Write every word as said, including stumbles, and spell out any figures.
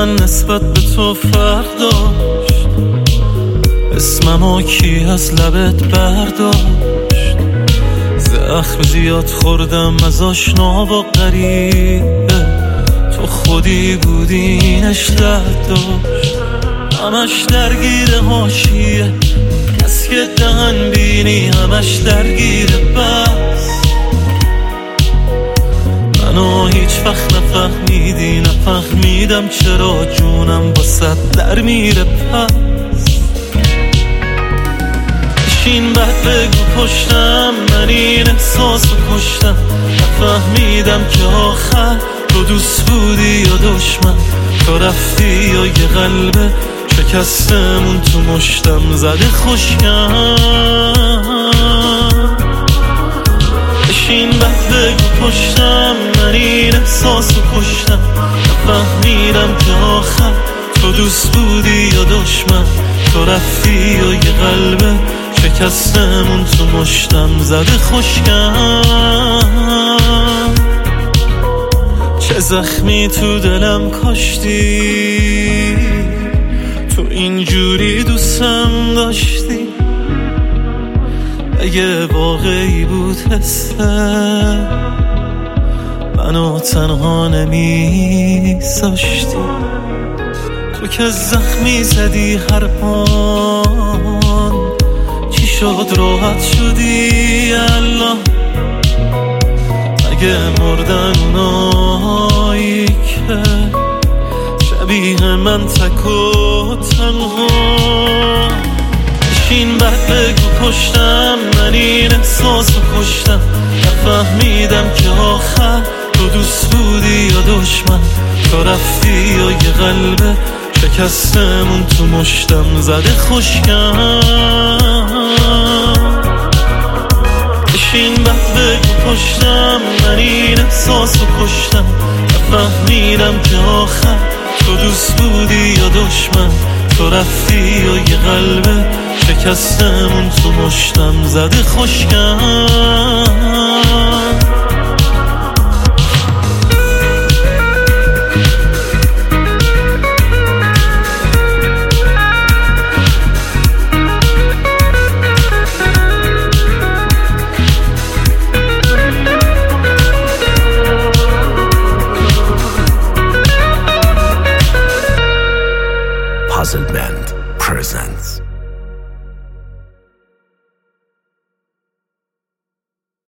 من نسبت به تو فرق داشت، اسممو کی از لبت برداشت؟ زخم زیاد خوردم از آشنا و غریبه، تو خودی بودی اینش درد داشت. همش درگیر حاشیه، کس که دهن بینی همش درگیر بس. منو هیچ وقت نفهمیدی، نفهمیدم چرا جونم واسه در میره پس. بشین بعد بگو پشتم، من این احساسو کشتم. نفهمیدم که آخر تو دوست بودی یا دشمن، تو رفتی یا یه قلبه شکستمون تو مشتم زده خوشگم. بشین بعد بگو پشتم، من این احساسو کشتم. نفهمیدم که آخر تو دوست بودی یا دشمن، تو رفتی یا یه قلبه شکستمون تو مشتم زده خوشگم. چه زخمی تو دلم کاشتی، تو اینجوری دوستم داشتی. اگه واقعی بود حسه منو تنها نمیذاشتی. تو که زخمی زدی هر آن، چی شد راحت شدی الله؟ اگه مردن اونایی که شبیه من تک و تنها. بشین بعد بگو پشتم، من این احساسو کشتم. نفهمیدم که آخر تو دوست بودی یا دشمن، تو رفتی یا یه قلبه شکستمون تو مشتم زده خوشگم. بشین بعد بگو پشتم، من این احساسو کشتم. نفهمیدم که آخر تو دوست بودی یا دشمن، تو رفتی یا یه قلبه شکستمون تو مشتم زده خوشگم. Puzzle Band presents